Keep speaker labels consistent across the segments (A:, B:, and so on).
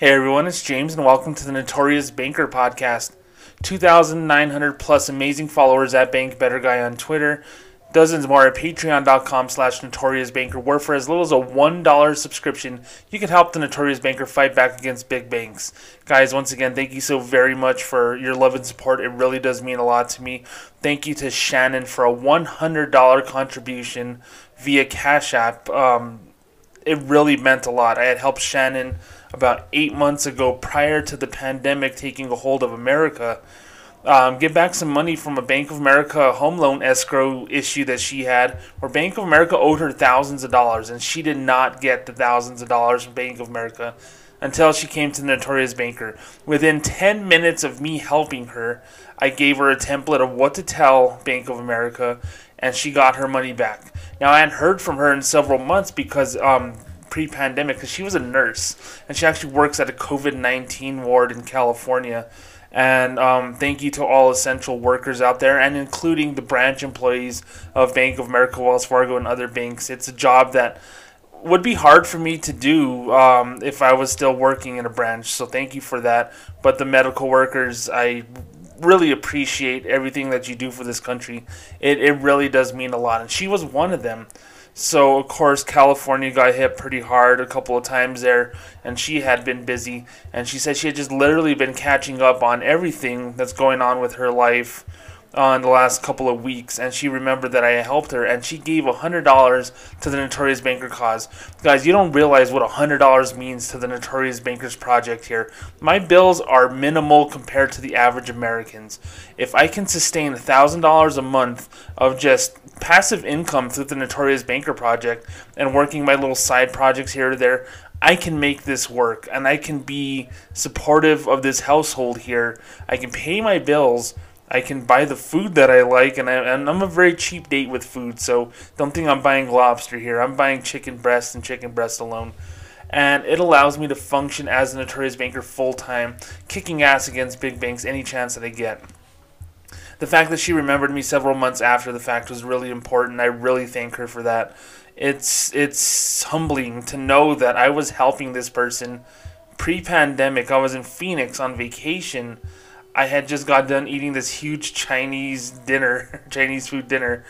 A: Hey everyone, it's James and welcome to the Notorious Banker Podcast. 2,900 plus amazing followers at Bank Better Guy on Twitter. Dozens more at patreon.com/notoriousbanker, where for as little as a $1 subscription, you can help the Notorious Banker fight back against big banks. Guys, once again, thank you so very much for your love and support. It really does mean a lot to me. Thank you to Shannon for a $100 contribution via Cash App. It really meant a lot. I had helped Shannon about 8 months ago, prior to the pandemic taking a hold of America, get back some money from a Bank of America home loan escrow issue that she had, where Bank of America owed her thousands of dollars, and she did not get the thousands of dollars from Bank of America until she came to the Notorious Banker. Within 10 minutes of me helping her, I gave her a template of what to tell Bank of America, and she got her money back. Now, I hadn't heard from her in several months because pre-pandemic, because she was a nurse, and she actually works at a COVID-19 ward in California. And thank you to all essential workers out there, and including the branch employees of Bank of America, Wells Fargo, and other banks. It's a job that would be hard for me to do if I was still working in a branch, so thank you for that. But the medical workers, I really appreciate everything that you do for this country. It really does mean a lot, and she was one of them. So, of course, California got hit pretty hard a couple of times there, and she had been busy. And she said she had just literally been catching up on everything that's going on with her life in the last couple of weeks. And she remembered that I helped her, and she gave $100 to the Notorious Banker cause. Guys, you don't realize what $100 means to the Notorious Bankers Project here. My bills are minimal compared to the average Americans. If I can sustain $1,000 a month of just passive income through the Notorious Banker Project and working my little side projects here or there, I can make this work, and I can be supportive of this household here. I can pay my bills. I can buy the food that I like, and I'm a very cheap date with food, so don't think I'm buying lobster here. I'm buying chicken breast and chicken breast alone. And it allows me to function as a Notorious Banker full-time, kicking ass against big banks any chance that I get. The fact that she remembered me several months after the fact was really important. I really thank her for that. It's humbling to know that I was helping this person pre-pandemic. I was in Phoenix on vacation. I had just got done eating this huge Chinese food dinner,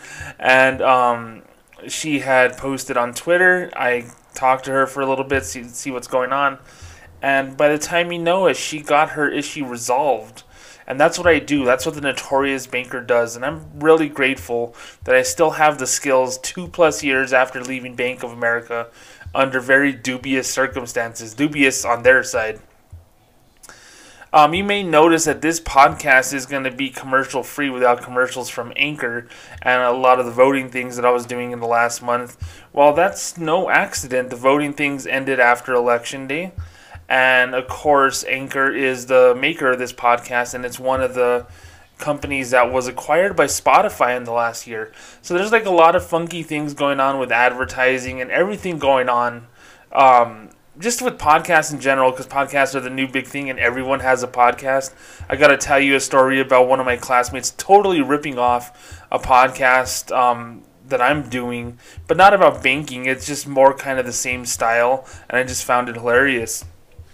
A: and she had posted on Twitter. I talked to her for a little bit, see what's going on, and by the time you know it, she got her issue resolved. And that's what I do. That's what the Notorious Banker does. And I'm really grateful that I still have the skills 2+ years after leaving Bank of America under very dubious circumstances. Dubious on their side. You may notice that this podcast is going to be commercial free without commercials from Anchor and a lot of the voting things that I was doing in the last month. Well, that's no accident. The voting things ended after Election Day. And, of course, Anchor is the maker of this podcast, and it's one of the companies that was acquired by Spotify in the last year. So there's like a lot of funky things going on with advertising and everything going on, just with podcasts in general, because podcasts are the new big thing and everyone has a podcast. I got to tell you a story about one of my classmates totally ripping off a podcast that I'm doing, but not about banking. It's just more kind of the same style, and I just found it hilarious.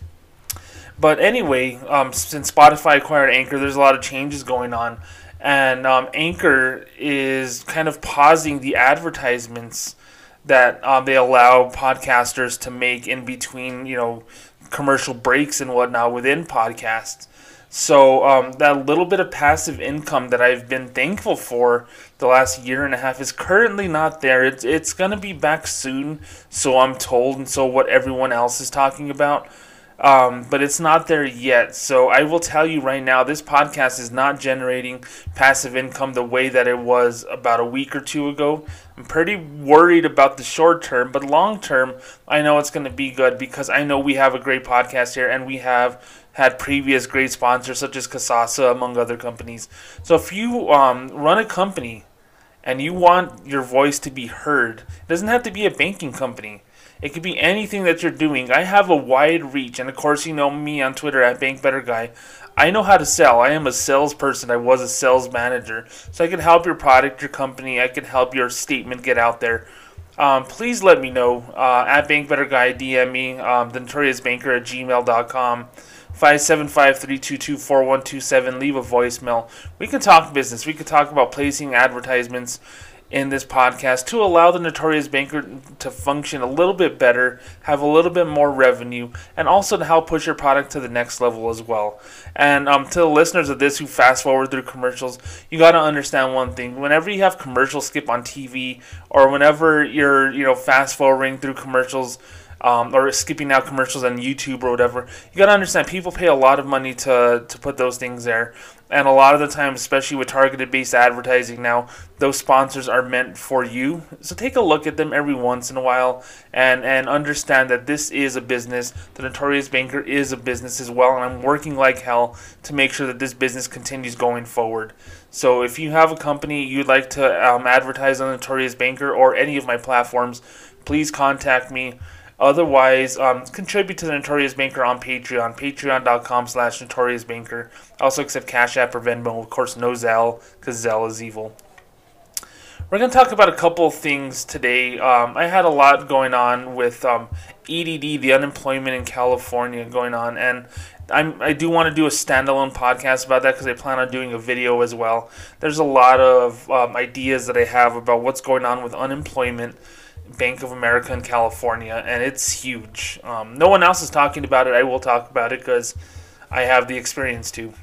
A: But anyway, since Spotify acquired Anchor, there's a lot of changes going on. And Anchor is kind of pausing the advertisements that they allow podcasters to make in between, commercial breaks and whatnot within podcasts. So that little bit of passive income that I've been thankful for the last year and a half is currently not there. It's going to be back soon, so I'm told, and so what everyone else is talking about. But it's not there yet. So I will tell you right now, this podcast is not generating passive income the way that it was about a week or two ago. I'm pretty worried about the short term, but long term, I know it's going to be good because I know we have a great podcast here, and we have had previous great sponsors such as Kasasa, among other companies. So if you run a company and you want your voice to be heard, it doesn't have to be a banking company. It could be anything that you're doing. I have a wide reach, and of course you know me on Twitter at BankBetterGuy. I know how to sell. I am a salesperson. I was a sales manager. So I can help your product, your company. I can help your statement get out there. please let me know at BankBetterGuy. DM me, the Notorious Banker at gmail.com. 575-322-4127. Leave a voicemail. We can talk business. We can talk about placing advertisements in this podcast to allow the Notorious Banker to function a little bit better, have a little bit more revenue, and also to help push your product to the next level as well. And to the listeners of this who fast forward through commercials, you got to understand one thing. Whenever you have commercial skip on TV, or whenever you're fast forwarding through commercials, or skipping out commercials on YouTube or whatever, you got to understand people pay a lot of money to put those things there. And a lot of the time, especially with targeted-based advertising now, those sponsors are meant for you. So take a look at them every once in a while and understand that this is a business. The Notorious Banker is a business as well, and I'm working like hell to make sure that this business continues going forward. So if you have a company you'd like to advertise on the Notorious Banker or any of my platforms, please contact me. Otherwise, contribute to the Notorious Banker on Patreon, patreon.com/NotoriousBanker. I also accept Cash App or Venmo, of course, no Zelle, because Zelle is evil. We're going to talk about a couple of things today. I had a lot going on with EDD, the unemployment in California going on, and I do want to do a standalone podcast about that because I plan on doing a video as well. There's a lot of ideas that I have about what's going on with unemployment, Bank of America in California, and it's huge. No one else is talking about it. I will talk about it because I have the experience too.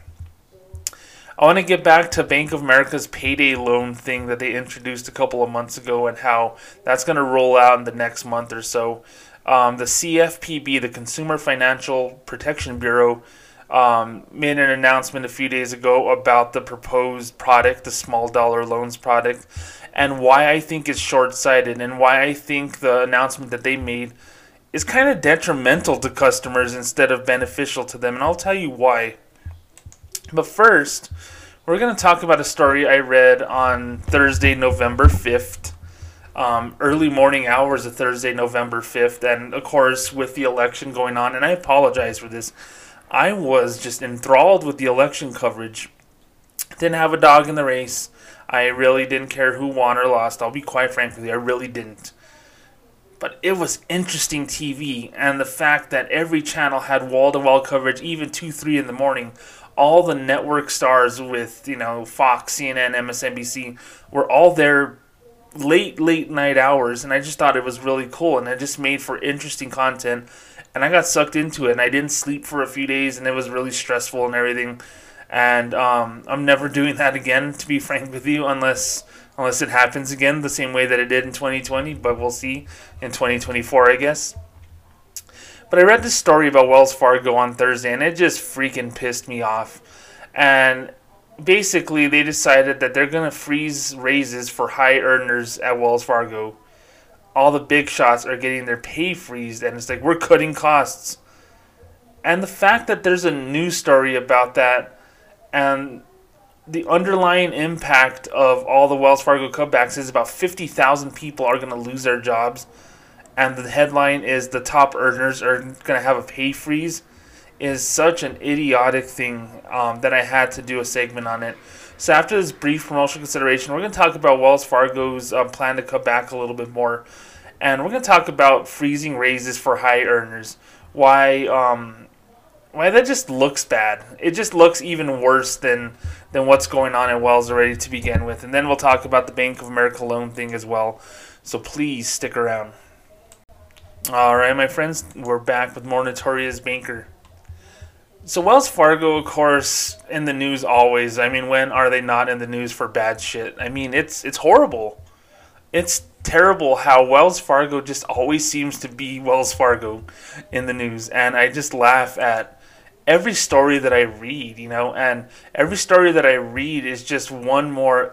A: I want to get back to Bank of America's payday loan thing that they introduced a couple of months ago and how that's going to roll out in the next month or so. The CFPB, the Consumer Financial Protection Bureau, made an announcement a few days ago about the proposed product, the small dollar loans product, and why I think it's short-sighted and why I think the announcement that they made is kind of detrimental to customers instead of beneficial to them, and I'll tell you why. But first, we're going to talk about a story I read on Thursday, November 5th, early morning hours of Thursday, November 5th, and of course with the election going on, and I apologize for this. I was just enthralled with the election coverage. Didn't have a dog in the race. I really didn't care who won or lost. I'll be quite frank with you, I really didn't. But it was interesting TV, and the fact that every channel had wall-to-wall coverage, even 2, 3 in the morning. All the network stars with, Fox, CNN, MSNBC were all there late night hours, and I just thought it was really cool, and it just made for interesting content, and I got sucked into it, and I didn't sleep for a few days, and it was really stressful and everything, and I'm never doing that again, to be frank with you, unless it happens again the same way that it did in 2020, but we'll see in 2024, I guess. But I read this story about Wells Fargo on Thursday, and it just freaking pissed me off. And basically, they decided that they're going to freeze raises for high earners at Wells Fargo. All the big shots are getting their pay freezed, and it's like, we're cutting costs. And the fact that there's a news story about that, and the underlying impact of all the Wells Fargo cutbacks is about 50,000 people are going to lose their jobs. And the headline is the top earners are going to have a pay freeze, is such an idiotic thing that I had to do a segment on it. So after this brief promotional consideration, we're going to talk about Wells Fargo's plan to cut back a little bit more. And we're going to talk about freezing raises for high earners. Why that just looks bad. It just looks even worse than what's going on at Wells already to begin with. And then we'll talk about the Bank of America loan thing as well. So please stick around. Alright, my friends, we're back with more Notorious Banker. So Wells Fargo, of course, in the news always. I mean, when are they not in the news for bad shit? I mean, it's horrible. It's terrible how Wells Fargo just always seems to be Wells Fargo in the news. And I just laugh at every story that I read, and every story that I read is just one more,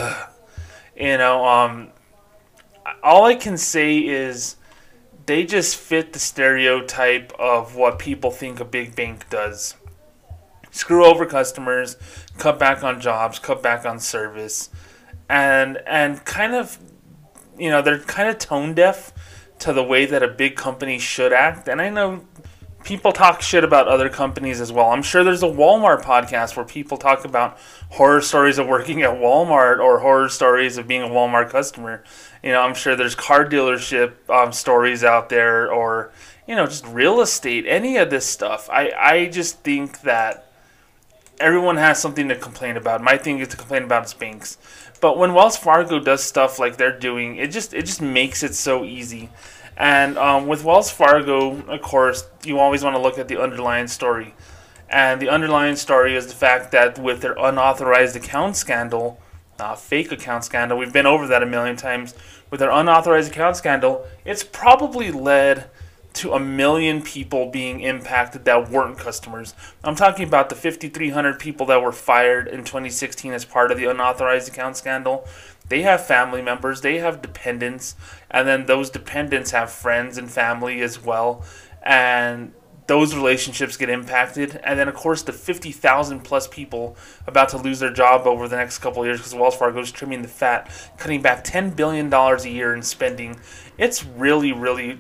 A: all I can say is they just fit the stereotype of what people think a big bank does. Screw over customers, cut back on jobs, cut back on service, and kind of, they're kind of tone deaf to the way that a big company should act. And I know people talk shit about other companies as well. I'm sure there's a Walmart podcast where people talk about horror stories of working at Walmart or horror stories of being a Walmart customer. I'm sure there's car dealership stories out there, or just real estate, any of this stuff. I just think that everyone has something to complain about. My thing is to complain about is banks. But when Wells Fargo does stuff like they're doing, it just makes it so easy. And with Wells Fargo, of course, you always want to look at the underlying story. And the underlying story is the fact that with their unauthorized account scandal, fake account scandal, we've been over that a million times. With their unauthorized account scandal, it's probably led to 1 million people being impacted that weren't customers. I'm talking about the 5,300 people that were fired in 2016 as part of the unauthorized account scandal. They have family members, they have dependents, and then those dependents have friends and family as well. And those relationships get impacted. And then, of course, the 50,000 plus people about to lose their job over the next couple of years because Wells Fargo is trimming the fat, cutting back $10 billion a year in spending. It's really, really...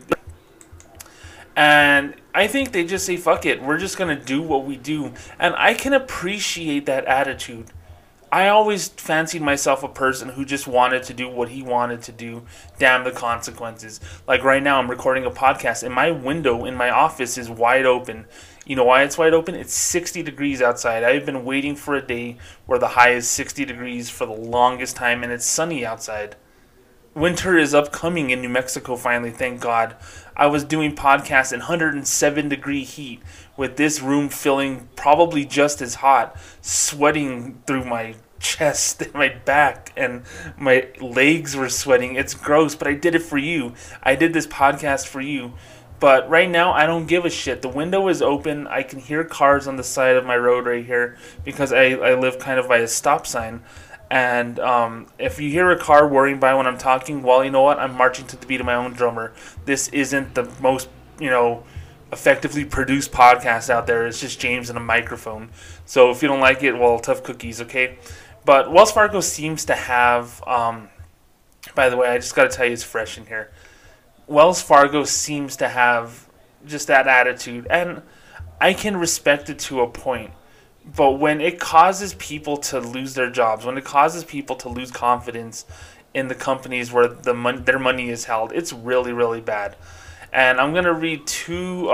A: And I think they just say, fuck it, we're just going to do what we do. And I can appreciate that attitude. I always fancied myself a person who just wanted to do what he wanted to do. Damn the consequences. Like right now, I'm recording a podcast, and my window in my office is wide open. You know why it's wide open? It's 60 degrees outside. I've been waiting for a day where the high is 60 degrees for the longest time, and it's sunny outside. Winter is upcoming in New Mexico finally, thank God. I was doing podcasts in 107 degree heat with this room feeling probably just as hot, sweating through my chest and my back, and my legs were sweating. It's gross, but I did it for you. I did this podcast for you. But right now, I don't give a shit. The window is open. I can hear cars on the side of my road right here because I live kind of by a stop sign. And if you hear a car whirring by when I'm talking, well, you know what? I'm marching to the beat of my own drummer. This isn't the most, effectively produced podcast out there. It's just James and a microphone. So if you don't like it, well, tough cookies, okay? But Wells Fargo seems to have, by the way, I just got to tell you, it's fresh in here. Wells Fargo seems to have just that attitude. And I can respect it to a point. But when it causes people to lose their jobs, when it causes people to lose confidence in the companies where their money is held, it's really, really bad. And I'm going to read two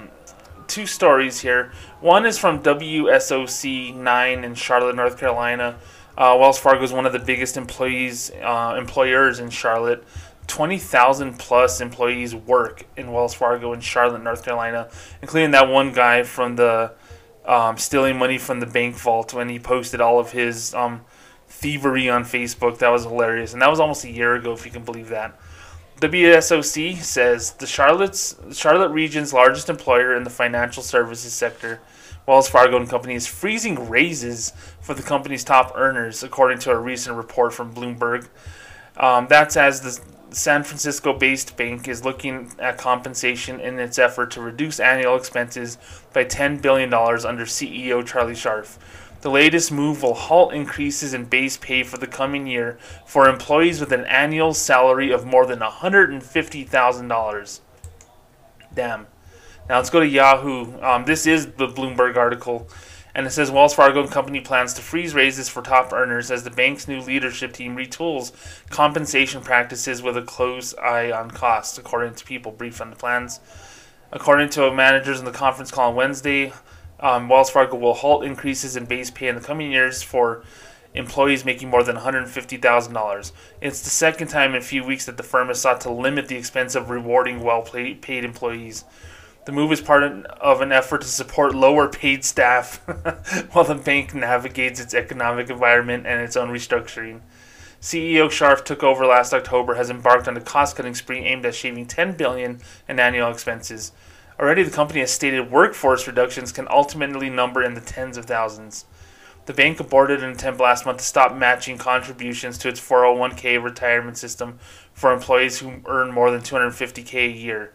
A: stories here. One is from WSOC 9 in Charlotte, North Carolina. Wells Fargo is one of the biggest employers in Charlotte. 20,000 plus employees work in Wells Fargo in Charlotte, North Carolina, including that one guy from the stealing money from the bank vault when he posted all of his thievery on Facebook. That was hilarious. And that was almost a year ago, if you can believe that. WSOC says the Charlotte region's largest employer in the financial services sector, Wells Fargo and Company, is freezing raises for the company's top earners, according to a recent report from Bloomberg. That's as the San Francisco-based bank is looking at compensation in its effort to reduce annual expenses by $10 billion under CEO Charlie Scharf. The latest move will halt increases in base pay for the coming year for employees with an annual salary of more than $150,000. Damn. Now let's go to Yahoo. This is the Bloomberg article. And it says Wells Fargo and Company plans to freeze raises for top earners as the bank's new leadership team retools compensation practices with a close eye on costs, according to people briefed on the plans. According to managers in the conference call on Wednesday, Wells Fargo will halt increases in base pay in the coming years for employees making more than $150,000. It's the second time in a few weeks that the firm has sought to limit the expense of rewarding well-paid employees. The move is part of an effort to support lower-paid staff while the bank navigates its economic environment and its own restructuring. CEO Scharf took over last October, has embarked on a cost-cutting spree aimed at shaving $10 billion in annual expenses. Already, the company has stated workforce reductions can ultimately number in the tens of thousands. The bank aborted an attempt last month to stop matching contributions to its 401k retirement system for employees who earn more than $250K a year.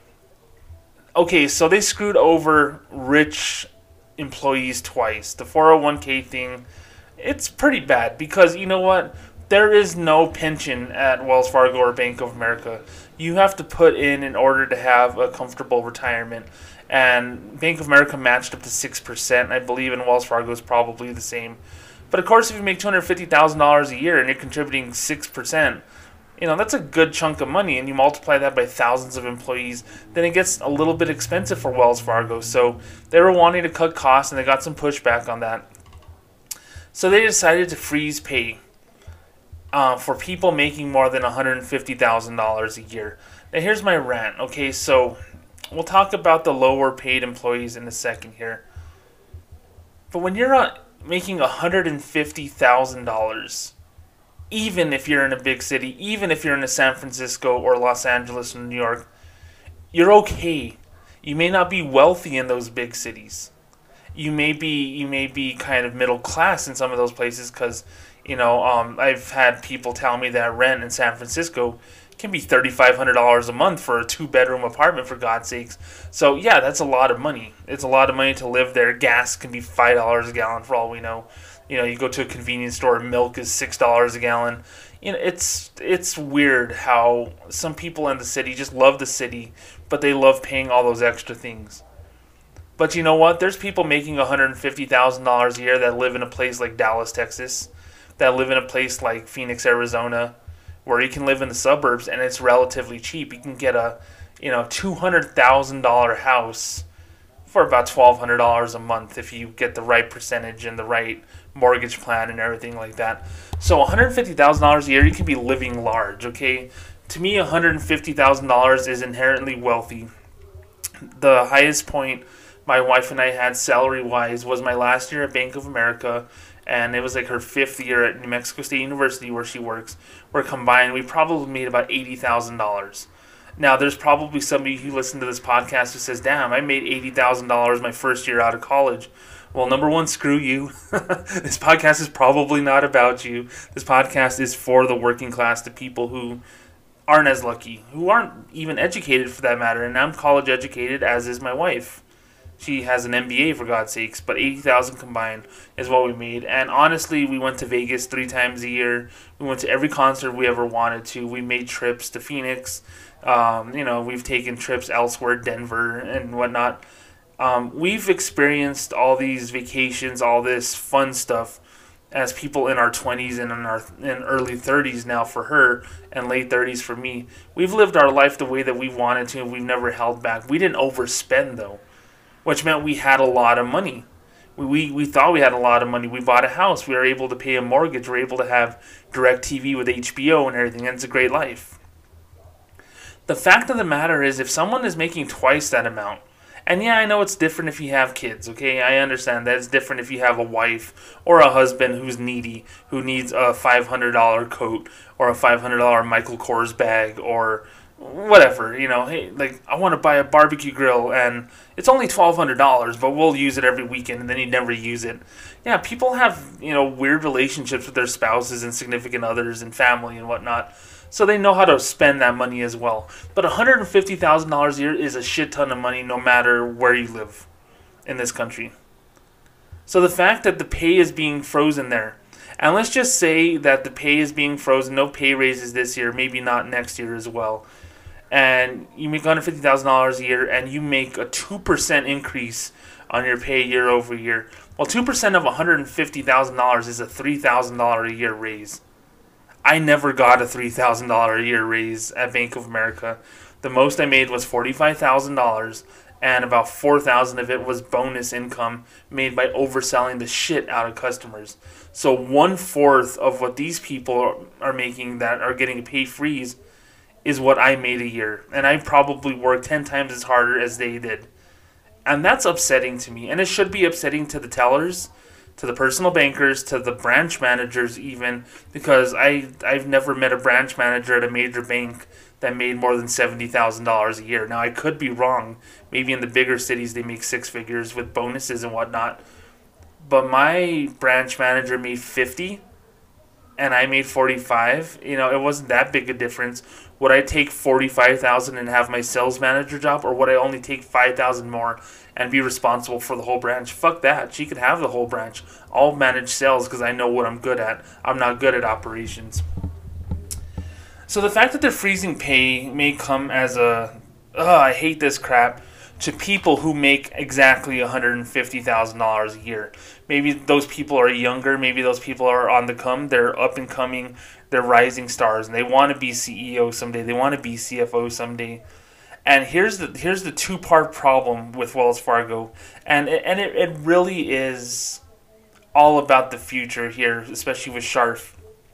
A: Okay, so they screwed over rich employees twice. The 401k thing, it's pretty bad because you know what? There is no pension at Wells Fargo or Bank of America. You have to put in order to have a comfortable retirement. and Bank of America matched up to 6%. I believe in Wells Fargo is probably the same. But of course, if you make $250,000 a year and you're contributing 6%, that's a good chunk of money, and you multiply that by thousands of employees, then it gets a little bit expensive for Wells Fargo. So they were wanting to cut costs, and they got some pushback on that. So they decided to freeze pay for people making more than $150,000 a year. Now here's my rant. Okay, so we'll talk about the lower paid employees in a second here. But when you're making $150,000, even if you're in a big city, even if you're in a San Francisco or Los Angeles or New York, you're okay. You may not be wealthy in those big cities. You may be kind of middle class in some of those places because, I've had people tell me that rent in San Francisco can be $3,500 a month for a 2-bedroom apartment, for God's sakes. So yeah, that's a lot of money. It's a lot of money to live there. Gas can be $5 a gallon for all we know. You go to a convenience store, milk is $6 a gallon. It's weird how some people in the city just love the city, but they love paying all those extra things. But you know what? There's people making $150,000 a year that live in a place like Dallas, Texas, that live in a place like Phoenix, Arizona, where you can live in the suburbs and it's relatively cheap. You can get a $200,000 house for about $1,200 a month if you get the right percentage and the right mortgage plan and everything like that. So $150,000 a year, you can be living large, okay? To me, $150,000 is inherently wealthy. The highest point my wife and I had salary-wise was my last year at Bank of America, and it was like her 5th year at New Mexico State University where she works, where combined we probably made about $80,000. Now, there's probably somebody who listens to this podcast who says, damn, I made $80,000 my first year out of college. Well, number one, screw you. This podcast is probably not about you. This podcast is for the working class, the people who aren't as lucky, who aren't even educated for that matter. And I'm college educated, as is my wife. She has an MBA, for God's sakes, but $80,000 combined is what we made. And honestly, we went to Vegas 3 times a year. We went to every concert we ever wanted to. We made trips to Phoenix. We've taken trips elsewhere, Denver and whatnot. We've experienced all these vacations, all this fun stuff as people in our 20s and in early 30s now for her and late 30s for me. We've lived our life the way that we wanted to, and we've never held back. We didn't overspend, though, which meant we had a lot of money. We thought we had a lot of money. We bought a house. We were able to pay a mortgage. We were able to have DirecTV with HBO and everything, and it's a great life. The fact of the matter is, if someone is making twice that amount, and yeah, I know it's different if you have kids, okay? I understand that it's different if you have a wife or a husband who's needy, who needs a $500 coat or a $500 Michael Kors bag or whatever, hey, like, I want to buy a barbecue grill and it's only $1,200, but we'll use it every weekend, and then you never use it. Yeah, people have, weird relationships with their spouses and significant others and family and whatnot, so they know how to spend that money as well. But $150,000 a year is a shit ton of money no matter where you live in this country. So the fact that the pay is being frozen there, and let's just say that the pay is being frozen, no pay raises this year, maybe not next year as well, and you make $150,000 a year and you make a 2% increase on your pay year over year. Well, 2% of $150,000 is a $3,000 a year raise. I never got a $3,000 a year raise at Bank of America. The most I made was $45,000, and about $4,000 of it was bonus income made by overselling the shit out of customers. So 1/4 of what these people are making that are getting a pay freeze is what I made a year. And I probably worked 10 times as harder as they did. And that's upsetting to me. And it should be upsetting to the tellers, to the personal bankers, to the branch managers even, because I've never met a branch manager at a major bank that made more than $70,000 a year. Now, I could be wrong. Maybe in the bigger cities they make 6 figures with bonuses and whatnot. But my branch manager made 50 and I made 45. It wasn't that big a difference. Would I take 45,000 and have my sales manager job, or would I only take 5,000 more and be responsible for the whole branch? Fuck that. She could have the whole branch. I'll manage sales because I know what I'm good at. I'm not good at operations. So the fact that they're freezing pay may come as I hate this crap. to people who make exactly $150,000 a year. Maybe those people are younger. Maybe those people are on the come. They're up and coming. They're rising stars, and they want to be CEO someday. They want to be CFO someday. And here's the two-part problem with Wells Fargo, and it really is all about the future here, especially with Scharf.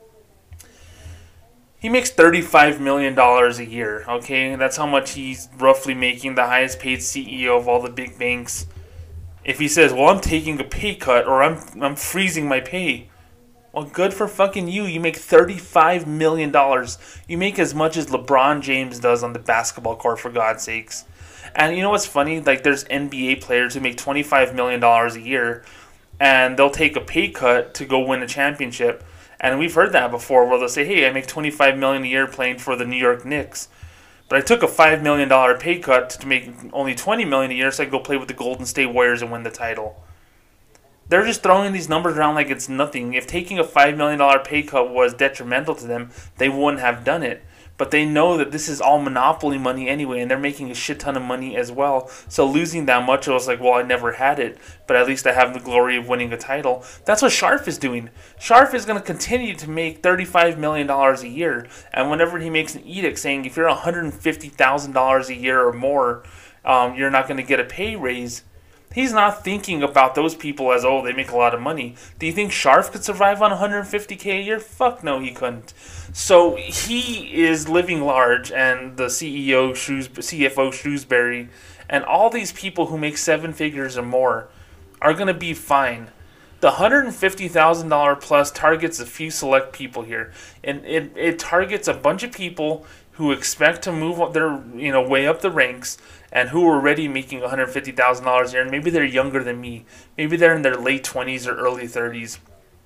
A: He makes $35 million a year, okay? That's how much he's roughly making, the highest paid CEO of all the big banks. If he says, well, I'm taking a pay cut or I'm freezing my pay, well, good for fucking you. You make $35 million. You make as much as LeBron James does on the basketball court, for God's sakes. And you know what's funny? Like, there's NBA players who make $25 million a year, and they'll take a pay cut to go win a championship. And we've heard that before, where they'll say, hey, I make $25 million a year playing for the New York Knicks, but I took a $5 million pay cut to make only $20 million a year so I could go play with the Golden State Warriors and win the title. They're just throwing these numbers around like it's nothing. If taking a $5 million pay cut was detrimental to them, they wouldn't have done it. But they know that this is all monopoly money anyway, and they're making a shit ton of money as well. So losing that much, it was like, well, I never had it, but at least I have the glory of winning a title. That's what Scharf is doing. Scharf is going to continue to make $35 million a year, and whenever he makes an edict saying if you're $150,000 a year or more, you're not going to get a pay raise, he's not thinking about those people as, oh, they make a lot of money. Do you think Scharf could survive on $150K a year? Fuck no, he couldn't. So he is living large, and the CFO Shrewsbury, and all these people who make seven figures or more are going to be fine. The $150,000 plus targets a few select people here, and it targets a bunch of people who expect to move their way up the ranks, and who are already making $150,000 a year, and maybe they're younger than me. Maybe they're in their late 20s or early 30s.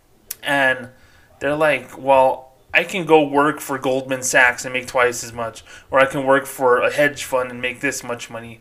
A: And they're like, well, I can go work for Goldman Sachs and make twice as much. Or I can work for a hedge fund and make this much money.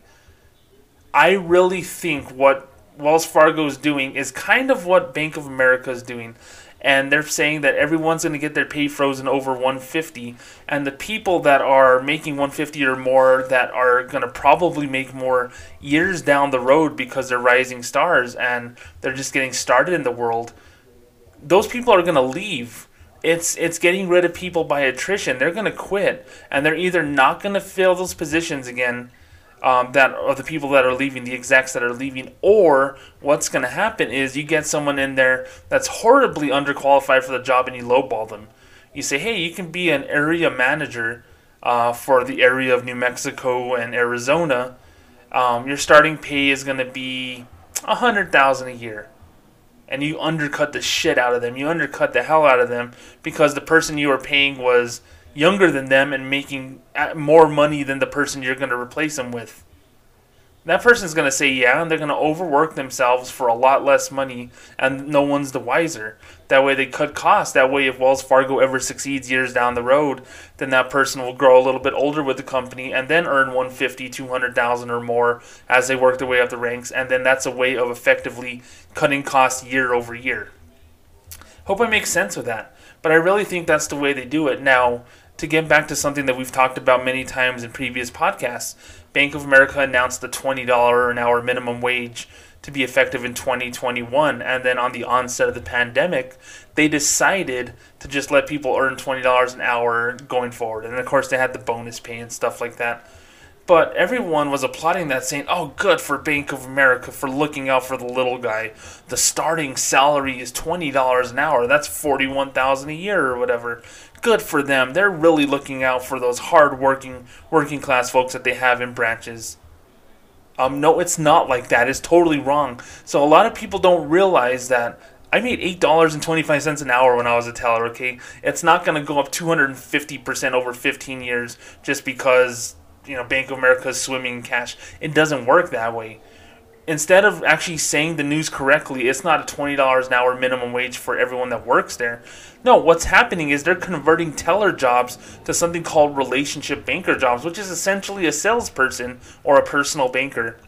A: I really think what Wells Fargo is doing is kind of what Bank of America is doing. And they're saying that everyone's going to get their pay frozen over 150, and the people that are making 150 or more that are going to probably make more years down the road because they're rising stars and they're just getting started in the world, those people are going to leave. It's getting rid of people by attrition. They're going to quit, and they're either not going to fill those positions again, that are the people that are leaving, the execs that are leaving, or what's going to happen is you get someone in there that's horribly underqualified for the job and you lowball them. You say, hey, you can be an area manager for the area of New Mexico and Arizona. Your starting pay is going to be $100,000 a year. And you undercut the shit out of them. You undercut the hell out of them because the person you were paying was younger than them and making more money than the person you're going to replace them with. That person's going to say yeah, and they're going to overwork themselves for a lot less money, and no one's the wiser. That way they cut costs. That way if Wells Fargo ever succeeds years down the road, then that person will grow a little bit older with the company and then earn $150,000, $200,000 or more as they work their way up the ranks, and then that's a way of effectively cutting costs year over year. Hope I make sense with that. But I really think that's the way they do it. Now, to get back to something that we've talked about many times in previous podcasts, Bank of America announced the $20 an hour minimum wage to be effective in 2021. And then on the onset of the pandemic, they decided to just let people earn $20 an hour going forward. And of course, they had the bonus pay and stuff like that. But everyone was applauding that, saying, oh, good for Bank of America for looking out for the little guy. The starting salary is $20 an hour. That's $41,000 a year or whatever. Good for them. They're really looking out for those hard-working, working-class folks that they have in branches. No, it's not like that. It's totally wrong. So a lot of people don't realize that I made $8.25 an hour when I was a teller, okay? It's not going to go up 250% over 15 years just because Bank of America is swimming in cash. It doesn't work that way. Instead of actually saying the news correctly, it's not a $20 an hour minimum wage for everyone that works there. No, what's happening is they're converting teller jobs to something called relationship banker jobs, which is essentially a salesperson or a personal banker.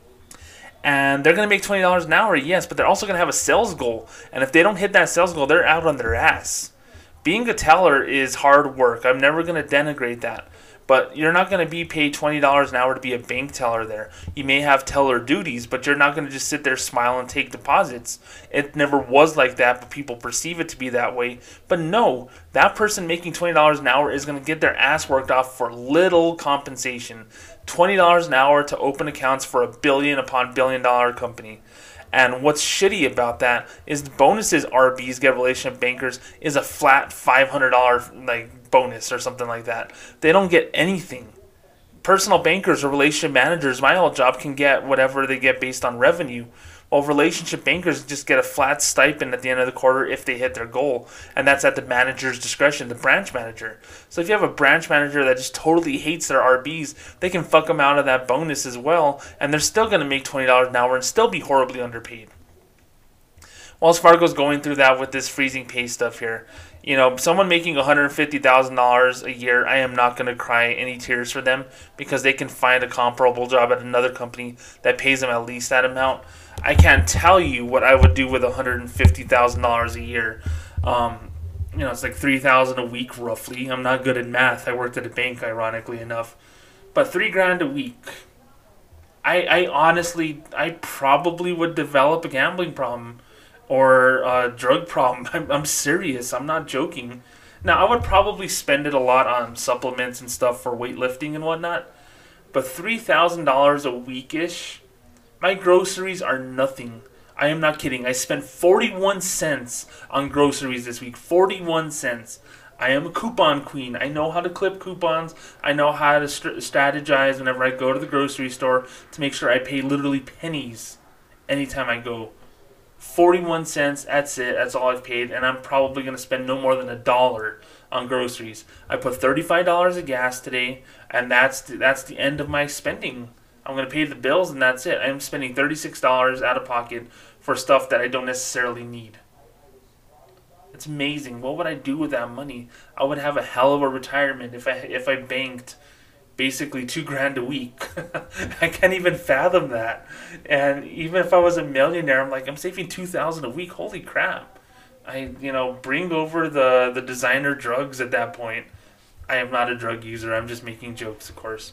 A: And they're going to make $20 an hour, yes, but they're also going to have a sales goal. And if they don't hit that sales goal, they're out on their ass. Being a teller is hard work. I'm never going to denigrate that. But you're not going to be paid $20 an hour to be a bank teller there. You may have teller duties, but you're not going to just sit there, smile, and take deposits. It never was like that, but people perceive it to be that way. But no, that person making $20 an hour is going to get their ass worked off for little compensation. $20 an hour to open accounts for a billion upon billion-dollar company. And what's shitty about that is the bonuses RBs get relationship bankers is a flat $500 like bonus or something like that. They don't get anything. Personal bankers or relationship managers, my old job, can get whatever they get based on revenue. While relationship bankers just get a flat stipend at the end of the quarter if they hit their goal. And that's at the manager's discretion, the branch manager. So if you have a branch manager that just totally hates their RBs, they can fuck them out of that bonus as well. And they're still going to make $20 an hour and still be horribly underpaid. Wells Fargo's going through that with this freezing pay stuff here. You know, someone making $150,000 a year, I am not going to cry any tears for them because they can find a comparable job at another company that pays them at least that amount. I can't tell you what I would do with $150,000 a year. It's like $3,000 a week roughly. I'm not good at math. I worked at a bank, ironically enough. But $3,000 a week. I honestly, I probably would develop a gambling problem or a drug problem. I'm serious. I'm not joking. Now, I would probably spend it a lot on supplements and stuff for weightlifting and whatnot. But $3,000 a week-ish, my groceries are nothing. I am not kidding. I spent 41 cents on groceries this week. 41 cents. I am a coupon queen. I know how to clip coupons. I know how to strategize whenever I go to the grocery store to make sure I pay literally pennies anytime I go. 41 cents, that's it. That's all I've paid. And I'm probably going to spend no more than $1 on groceries. I put $35 of gas today, and that's the end of my spending. I'm going to pay the bills, and that's it. I'm spending $36 out of pocket for stuff that I don't necessarily need. It's amazing. What would I do with that money? I would have a hell of a retirement if I banked basically $2,000 a week. I can't even fathom that. And even if I was a millionaire, I'm like, I'm saving $2,000 a week. Holy crap. Bring over the designer drugs at that point. I am not a drug user. I'm just making jokes, of course.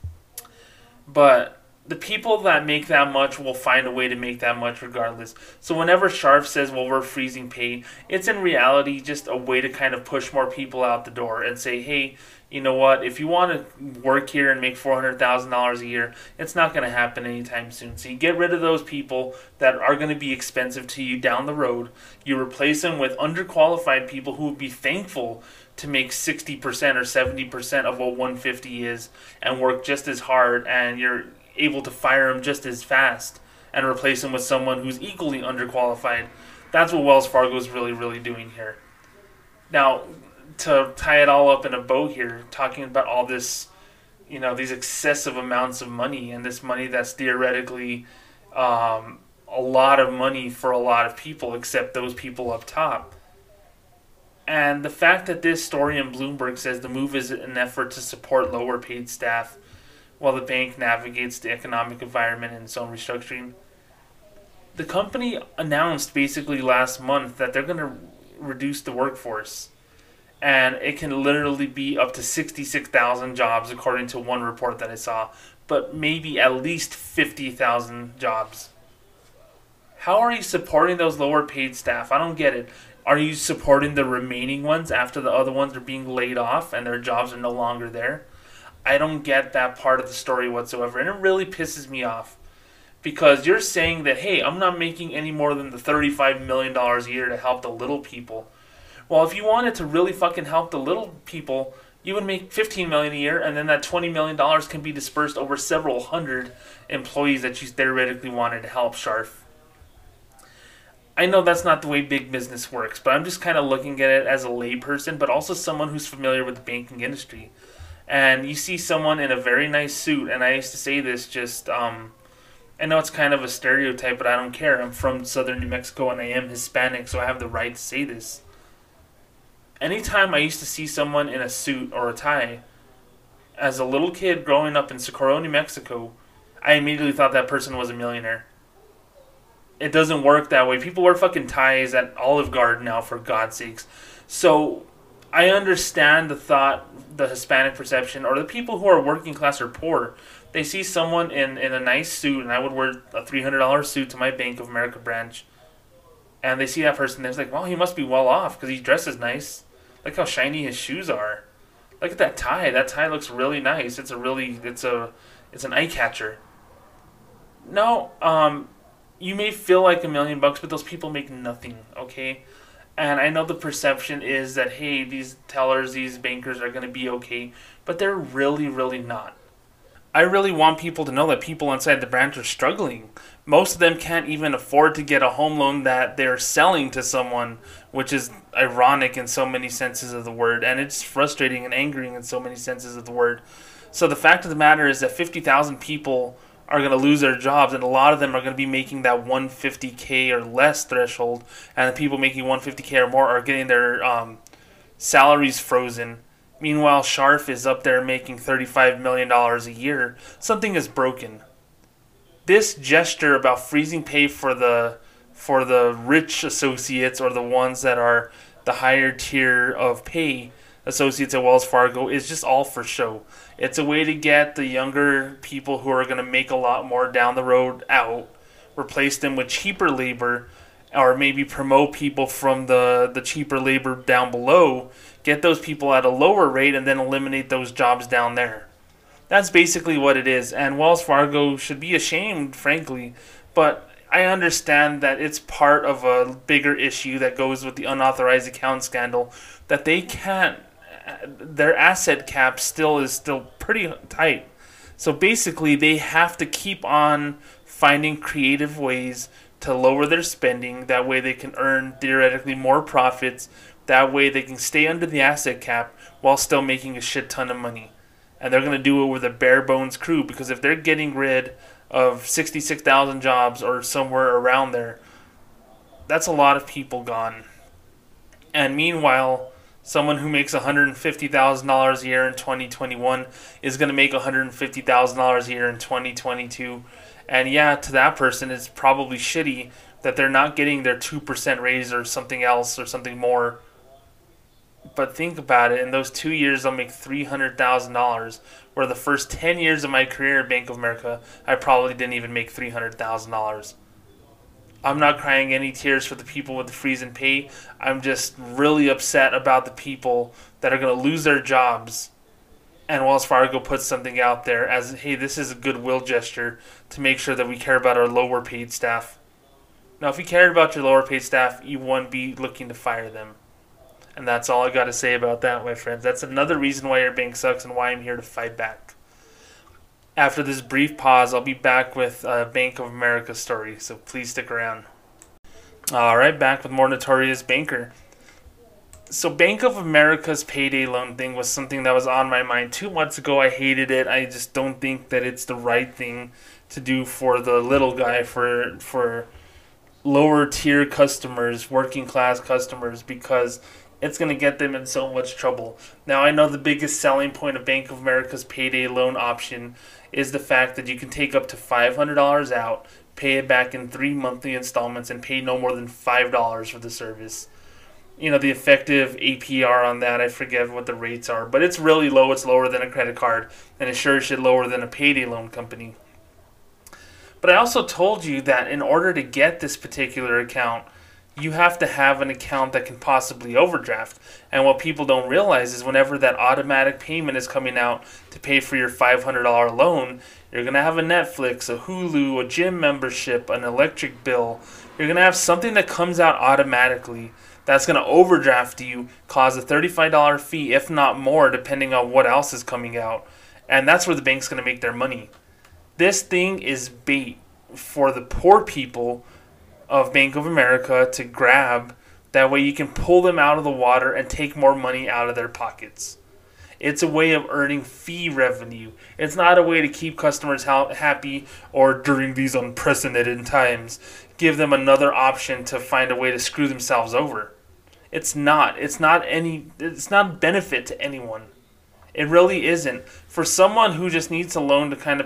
A: But the people that make that much will find a way to make that much regardless. So whenever Sharf says, well, we're freezing pay, it's in reality just a way to kind of push more people out the door and say, hey, you know what, if you want to work here and make $400,000 a year, it's not going to happen anytime soon. So you get rid of those people that are going to be expensive to you down the road. You replace them with underqualified people who would be thankful to make 60% or 70% of what 150 is and work just as hard, and you're able to fire them just as fast and replace them with someone who's equally underqualified. That's what Wells Fargo is really, really doing here. Now, to tie it all up in a bow here, talking about all this, these excessive amounts of money and this money that's theoretically a lot of money for a lot of people, except those people up top. And the fact that this story in Bloomberg says the move is an effort to support lower paid staff while the bank navigates the economic environment and its own restructuring. The company announced basically last month that they're going to reduce the workforce. And it can literally be up to 66,000 jobs according to one report that I saw. But maybe at least 50,000 jobs. How are you supporting those lower paid staff? I don't get it. Are you supporting the remaining ones after the other ones are being laid off and their jobs are no longer there? I don't get that part of the story whatsoever. And it really pisses me off. Because you're saying that, hey, I'm not making any more than the $35 million a year to help the little people. Well, if you wanted to really fucking help the little people, you would make $15 million a year, and then that $20 million can be dispersed over several hundred employees that you theoretically wanted to help, Sharf. I know that's not the way big business works, but I'm just kind of looking at it as a layperson, but also someone who's familiar with the banking industry. And you see someone in a very nice suit, and I used to say this just, I know it's kind of a stereotype, but I don't care. I'm from southern New Mexico, and I am Hispanic, so I have the right to say this. Anytime I used to see someone in a suit or a tie, as a little kid growing up in Socorro, New Mexico, I immediately thought that person was a millionaire. It doesn't work that way. People wear fucking ties at Olive Garden now, for God's sakes. So I understand the thought, the Hispanic perception, or the people who are working class or poor. They see someone in a nice suit, and I would wear a $300 suit to my Bank of America branch, and they see that person, they're like, well, he must be well off because he dresses nice. Look how shiny his shoes are. Look at that tie. That tie looks really nice. It's an eye catcher. No, you may feel like $1,000,000, but those people make nothing. Okay, and I know the perception is that hey, these tellers, these bankers are going to be okay, but they're really, really not. I really want people to know that people inside the branch are struggling. Most of them can't even afford to get a home loan that they're selling to someone, which is ironic in so many senses of the word, and it's frustrating and angering in so many senses of the word. So the fact of the matter is that 50,000 people are going to lose their jobs, and a lot of them are going to be making that 150K or less threshold, and the people making 150K or more are getting their salaries frozen. Meanwhile, Scharf is up there making $35 million a year. Something is broken. This gesture about freezing pay for the rich associates, or the ones that are the higher tier of pay associates at Wells Fargo, is just all for show. It's a way to get the younger people who are going to make a lot more down the road out, replace them with cheaper labor, or maybe promote people from the cheaper labor down below, get those people at a lower rate, and then eliminate those jobs down there. That's basically what it is, and Wells Fargo should be ashamed, frankly, but I understand that it's part of a bigger issue that goes with the unauthorized account scandal, that they can't, their asset cap is still pretty tight. So basically, they have to keep on finding creative ways to lower their spending. That way they can earn theoretically more profits. That way they can stay under the asset cap while still making a shit ton of money. And they're going to do it with a bare bones crew, because if they're getting rid of 66,000 jobs or somewhere around there, that's a lot of people gone. And meanwhile, someone who makes $150,000 a year in 2021 is going to make $150,000 a year in 2022. And yeah, to that person, it's probably shitty that they're not getting their 2% raise or something else or something more. But think about it. In those 2 years, I'll make $300,000. Where the first 10 years of my career at Bank of America, I probably didn't even make $300,000. I'm not crying any tears for the people with the freeze and pay. I'm just really upset about the people that are going to lose their jobs. And Wells Fargo puts something out there as, hey, this is a goodwill gesture to make sure that we care about our lower paid staff. Now, if you cared about your lower paid staff, you wouldn't be looking to fire them. And that's all I got to say about that, my friends. That's another reason why your bank sucks and why I'm here to fight back. After this brief pause, I'll be back with a Bank of America story, so please stick around. Alright, back with more Notorious Banker. So Bank of America's payday loan thing was something that was on my mind 2 months ago. I hated it. I just don't think that it's the right thing to do for the little guy, for lower tier customers, working class customers, because it's going to get them in so much trouble. Now, I know the biggest selling point of Bank of America's payday loan option is the fact that you can take up to $500 out, pay it back in 3 monthly installments, and pay no more than $5 for the service. You know, the effective APR on that, I forget what the rates are, but it's really low. It's lower than a credit card, and it sure as shit lower than a payday loan company. But I also told you that in order to get this particular account, you have to have an account that can possibly overdraft. And what people don't realize is whenever that automatic payment is coming out to pay for your $500 loan, you're going to have a Netflix, a Hulu, a gym membership, an electric bill. You're going to have something that comes out automatically that's going to overdraft you, cause a $35 fee, if not more, depending on what else is coming out. And that's where the bank's going to make their money. This thing is bait for the poor people of Bank of America to grab. That way you can pull them out of the water and take more money out of their pockets. It's a way of earning fee revenue. It's not a way to keep customers happy, or during these unprecedented times, give them another option to find a way to screw themselves over. It's not. It's not a benefit to anyone. It really isn't. For someone who just needs a loan to kind of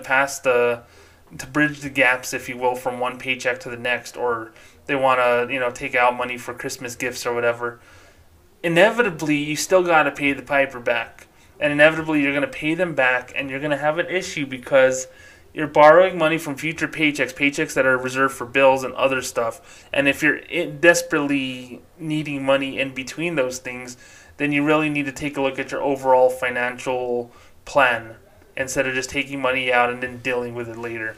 A: to bridge the gaps, if you will, from one paycheck to the next, or they want to, take out money for Christmas gifts or whatever, inevitably you still got to pay the piper back. And inevitably you're going to pay them back, and you're going to have an issue because you're borrowing money from future paychecks that are reserved for bills and other stuff. And if you're desperately needing money in between those things, then you really need to take a look at your overall financial plan instead of just taking money out and then dealing with it later.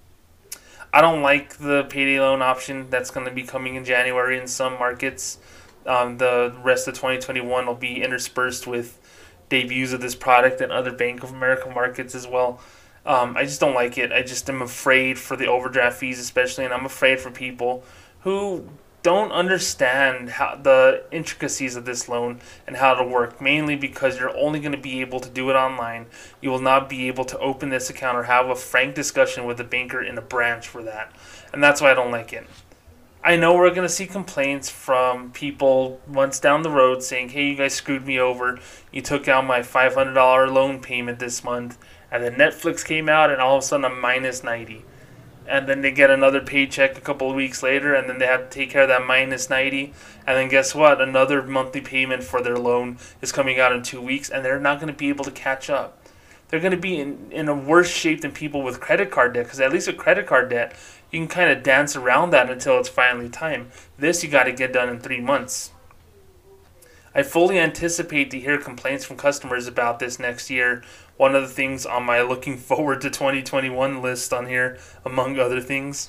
A: I don't like the payday loan option that's going to be coming in January in some markets. The rest of 2021 will be interspersed with debuts of this product in other Bank of America markets as well. I just don't like it. I just am afraid for the overdraft fees especially, and I'm afraid for people who don't understand how the intricacies of this loan and how to work, mainly because you're only going to be able to do it online. You will not be able to open this account or have a frank discussion with a banker in a branch for that, and that's why I don't like it. I know we're going to see complaints from people months down the road saying, hey, you guys screwed me over. You took out my $500 loan payment this month, and then Netflix came out, and all of a sudden I'm minus 90. And then they get another paycheck a couple of weeks later, and then they have to take care of that minus 90. And then guess what? Another monthly payment for their loan is coming out in 2 weeks, and they're not going to be able to catch up. They're going to be in a worse shape than people with credit card debt, because at least with credit card debt, you can kind of dance around that until it's finally time. This you got to get done in 3 months. I fully anticipate to hear complaints from customers about this next year. One of the things on my looking forward to 2021 list on here, among other things.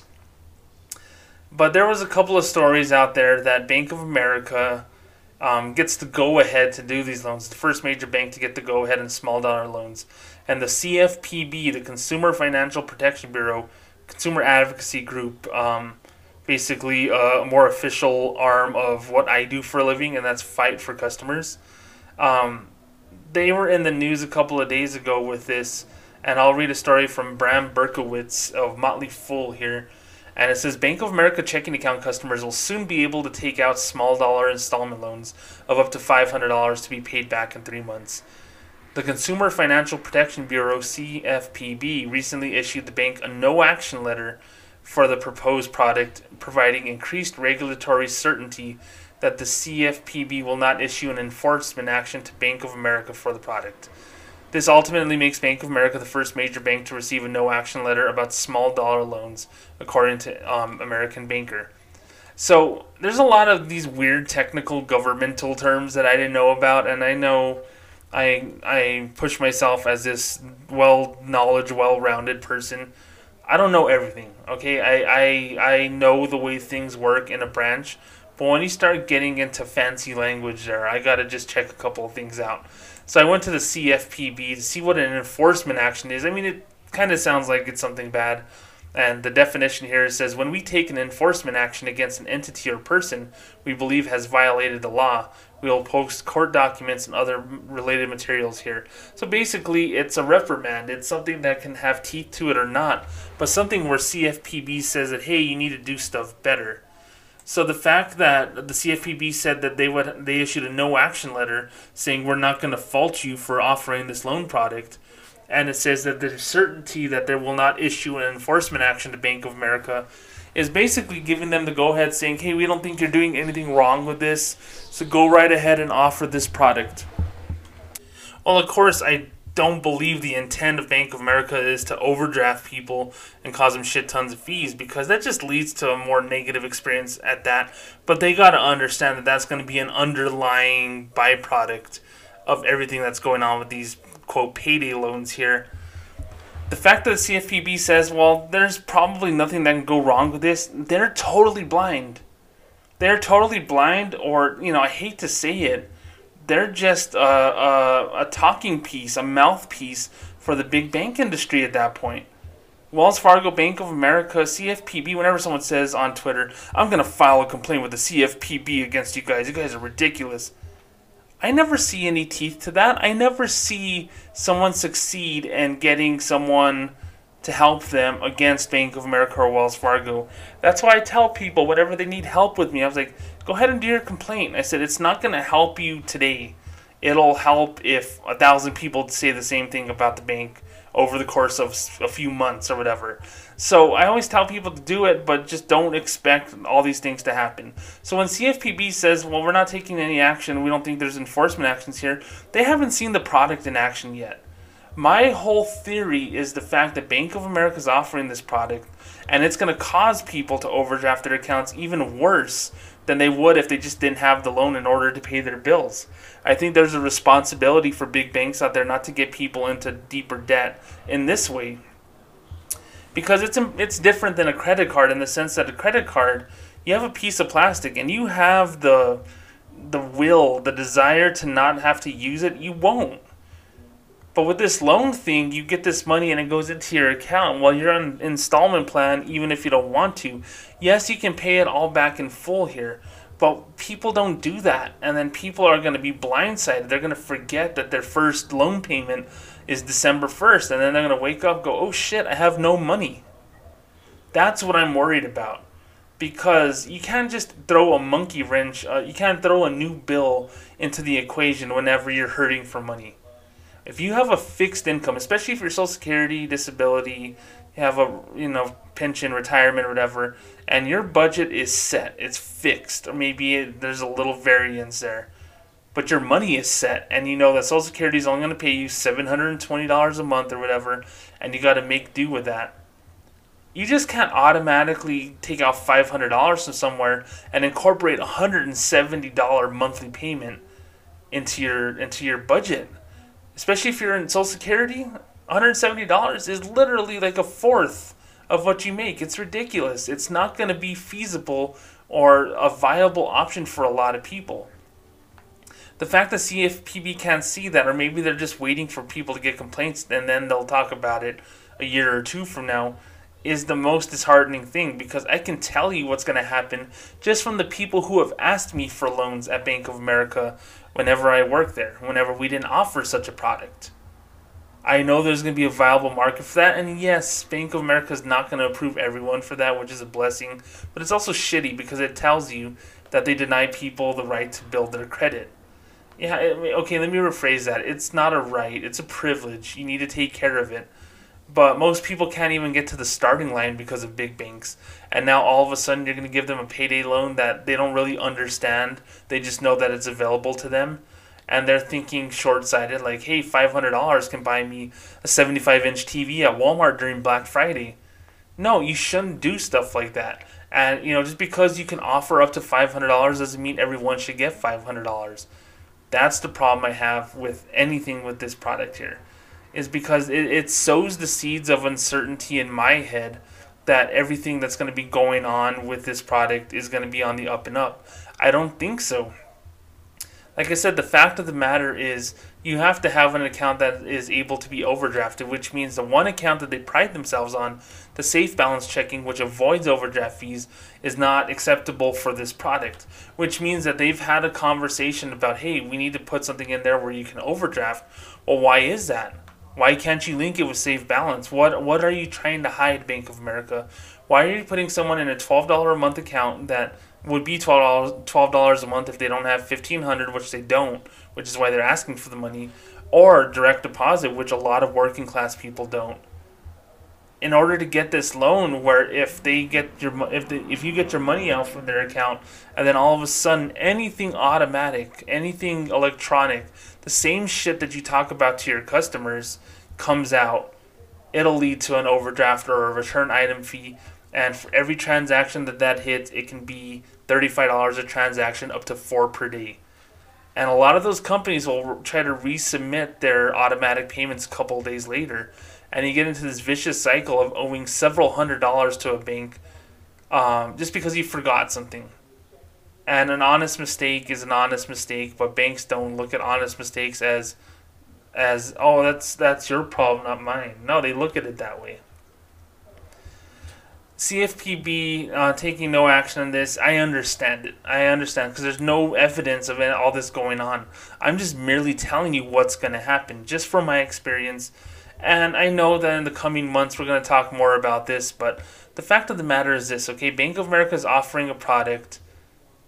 A: But there was a couple of stories out there that Bank of America gets the go-ahead to do these loans. The first major bank to get the go-ahead in small dollar loans. And the CFPB, the Consumer Financial Protection Bureau, consumer advocacy group, basically a more official arm of what I do for a living, and that's fight for customers. They were in the news a couple of days ago with this, and I'll read a story from Bram Berkowitz of Motley Fool here. And it says, Bank of America checking account customers will soon be able to take out small dollar installment loans of up to $500 to be paid back in 3 months. The Consumer Financial Protection Bureau, CFPB, recently issued the bank a no-action letter for the proposed product, providing increased regulatory certainty that the CFPB will not issue an enforcement action to Bank of America for the product. This ultimately makes Bank of America the first major bank to receive a no-action letter about small dollar loans, according to American Banker. So there's a lot of these weird technical governmental terms that I didn't know about, and I know I push myself as this well-rounded person. I don't know everything, okay? I know the way things work in a branch, but when you start getting into fancy language there, I gotta just check a couple of things out. So I went to the CFPB to see what an enforcement action is. I mean, it kind of sounds like it's something bad. And the definition here says, when we take an enforcement action against an entity or person we believe has violated the law, we will post court documents and other related materials here. So basically, it's a reprimand. It's something that can have teeth to it or not, but something where CFPB says that, hey, you need to do stuff better. So the fact that the CFPB said that they issued a no-action letter saying we're not going to fault you for offering this loan product, and it says that there's certainty that they will not issue an enforcement action to Bank of America, is basically giving them the go-ahead saying, hey, we don't think you're doing anything wrong with this, so go right ahead and offer this product. Well, of course, I don't believe the intent of Bank of America is to overdraft people and cause them shit tons of fees, because that just leads to a more negative experience at that. But they got to understand that that's going to be an underlying byproduct of everything that's going on with these, quote, payday loans here. The fact that the CFPB says, well, there's probably nothing that can go wrong with this, they're totally blind. They're totally blind, or, I hate to say it, they're just a talking piece, a mouthpiece for the big bank industry at that point. Wells Fargo, Bank of America, CFPB, whenever someone says on Twitter, I'm going to file a complaint with the CFPB against you guys are ridiculous. I never see any teeth to that. I never see someone succeed in getting someone to help them against Bank of America or Wells Fargo. That's why I tell people whenever they need help with me, I was like, go ahead and do your complaint. I said, it's not going to help you today. It'll help if 1,000 people say the same thing about the bank over the course of a few months or whatever. So I always tell people to do it, but just don't expect all these things to happen. So when CFPB says, well, we're not taking any action, we don't think there's enforcement actions here, they haven't seen the product in action yet. My whole theory is the fact that Bank of America is offering this product, and it's going to cause people to overdraft their accounts even worse than they would if they just didn't have the loan in order to pay their bills. I think there's a responsibility for big banks out there not to get people into deeper debt in this way, because it's different than a credit card in the sense that a credit card, you have a piece of plastic and you have the desire to not have to use it, you won't. But with this loan thing, you get this money and it goes into your account while you're on an installment plan, even if you don't want to. Yes, you can pay it all back in full here, but people don't do that. And then people are going to be blindsided. They're going to forget that their first loan payment is December 1st. And then they're going to wake up and go, oh shit, I have no money. That's what I'm worried about. Because you can't just throw a monkey wrench, you can't throw a new bill into the equation whenever you're hurting for money. If you have a fixed income, especially if you're Social Security, disability, you have a pension, retirement, or whatever, and your budget is set, it's fixed, or maybe there's a little variance there, but your money is set, and you know that Social Security is only going to pay you $720 a month or whatever, and you got to make do with that. You just can't automatically take out $500 from somewhere and incorporate a $170 monthly payment into your budget. Especially if you're in Social Security, $170 is literally like a fourth of what you make. It's ridiculous. It's not going to be feasible or a viable option for a lot of people. The fact that CFPB can't see that, or maybe they're just waiting for people to get complaints and then they'll talk about it a year or two from now, is the most disheartening thing, because I can tell you what's going to happen just from the people who have asked me for loans at Bank of America whenever I work there, whenever we didn't offer such a product. I know there's going to be a viable market for that, and yes, Bank of America is not going to approve everyone for that, which is a blessing, but it's also shitty because it tells you that they deny people the right to build their credit. Yeah, okay, let me rephrase that. It's not a right, it's a privilege. You need to take care of it. But most people can't even get to the starting line because of big banks. And now all of a sudden you're going to give them a payday loan that they don't really understand. They just know that it's available to them. And they're thinking short-sighted, like, hey, $500 can buy me a 75-inch TV at Walmart during Black Friday. No, you shouldn't do stuff like that. And, just because you can offer up to $500 doesn't mean everyone should get $500. That's the problem I have with anything with this product here, is because it sows the seeds of uncertainty in my head that everything that's going to be going on with this product is going to be on the up and up. I don't think so. Like I said, the fact of the matter is you have to have an account that is able to be overdrafted, which means the one account that they pride themselves on, the safe balance checking, which avoids overdraft fees, is not acceptable for this product, which means that they've had a conversation about, hey, we need to put something in there where you can overdraft. Well, why is that? Why can't you link it with safe balance? What are you trying to hide, Bank of America? Why are you putting someone in a $12 a month account that would be $12 a month if they don't have $1,500, which they don't, which is why they're asking for the money, or direct deposit, which a lot of working class people don't? In order to get this loan, where if you get your money out from their account, and then all of a sudden anything automatic, anything electronic, the same shit that you talk about to your customers comes out, it'll lead to an overdraft or a return item fee. And for every transaction that hits, it can be $35 a transaction, up to 4 per day. And a lot of those companies will try to resubmit their automatic payments a couple of days later. And you get into this vicious cycle of owing several $100s to a bank just because you forgot something. And an honest mistake is an honest mistake, but banks don't look at honest mistakes as oh, that's your problem, not mine. No, they look at it that way. CFPB taking no action on this, I understand it. I understand, because there's no evidence of all this going on. I'm just merely telling you what's going to happen, just from my experience. And I know that in the coming months we're going to talk more about this, but the fact of the matter is this, okay? Bank of America is offering a product,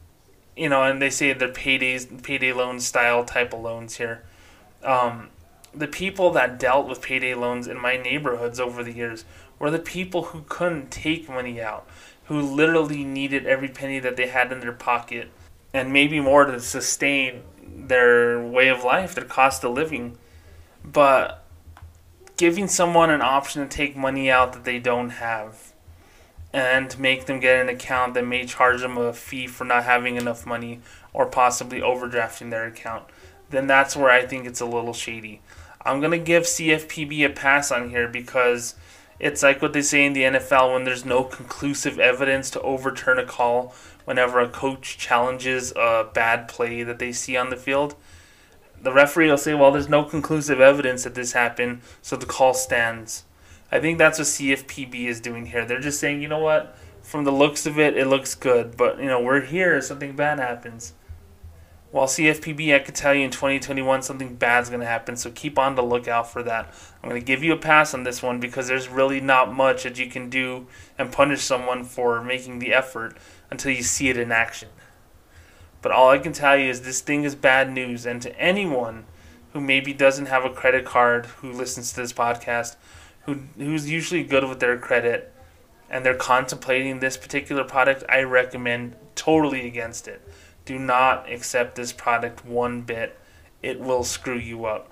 A: and they say they're payday loan style type of loans here. the people that dealt with payday loans in my neighborhoods over the years were the people who couldn't take money out, who literally needed every penny that they had in their pocket and maybe more to sustain their way of life, their cost of living. But giving someone an option to take money out that they don't have and make them get an account that may charge them a fee for not having enough money or possibly overdrafting their account, then that's where I think it's a little shady. I'm going to give CFPB a pass on here because it's like what they say in the NFL when there's no conclusive evidence to overturn a call whenever a coach challenges a bad play that they see on the field. The referee will say, well, there's no conclusive evidence that this happened, so the call stands. I think that's what CFPB is doing here. They're just saying, you know what, from the looks of it, it looks good, but we're here if something bad happens. While CFPB, I could tell you in 2021 something bad's going to happen, so keep on the lookout for that. I'm going to give you a pass on this one because there's really not much that you can do and punish someone for making the effort until you see it in action. But all I can tell you is this thing is bad news, and to anyone who maybe doesn't have a credit card who listens to this podcast, who's usually good with their credit, and they're contemplating this particular product, I recommend totally against it. Do not accept this product one bit. It will screw you up.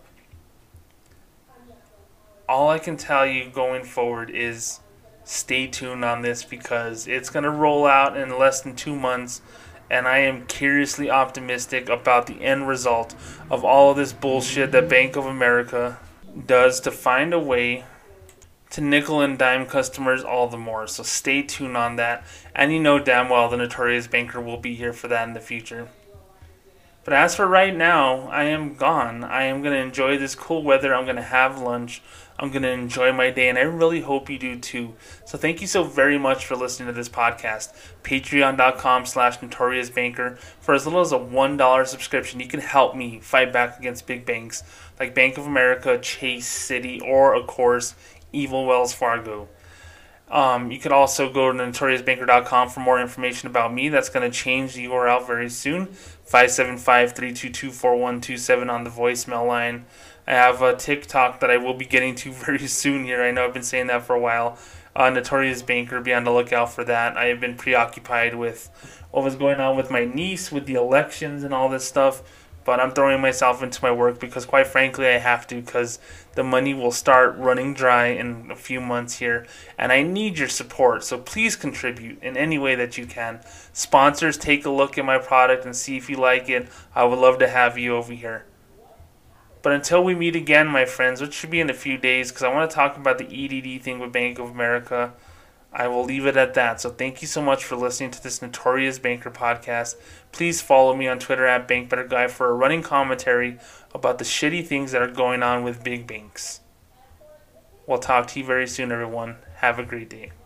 A: All I can tell you going forward is stay tuned on this because it's going to roll out in less than 2 months, and I am curiously optimistic about the end result of all of this bullshit that Bank of America does to find a way to nickel and dime customers all the more. So stay tuned on that. And you know damn well the Notorious Banker will be here for that in the future. But as for right now, I am gone. I am going to enjoy this cool weather. I'm going to have lunch. I'm going to enjoy my day, and I really hope you do too. So thank you so very much for listening to this podcast. Patreon.com/NotoriousBanker. For as little as a $1 subscription, you can help me fight back against big banks like Bank of America, Chase, Citi, or, of course, evil Wells Fargo. You could also go to notoriousbanker.com for more information about me. That's going to change the URL very soon. 575-322-4127 on the voicemail line. I have a TikTok that I will be getting to very soon here. I know I've been saying that for a while. Notorious Banker, be on the lookout for that. I have been preoccupied with what was going on with my niece, with the elections and all this stuff. But I'm throwing myself into my work because, quite frankly, I have to because the money will start running dry in a few months here. And I need your support, so please contribute in any way that you can. Sponsors, take a look at my product and see if you like it. I would love to have you over here. But until we meet again, my friends, which should be in a few days because I want to talk about the EDD thing with Bank of America, I will leave it at that. So thank you so much for listening to this Notorious Banker podcast. Please follow me on Twitter at BankBetterGuy for a running commentary about the shitty things that are going on with big banks. We'll talk to you very soon, everyone. Have a great day.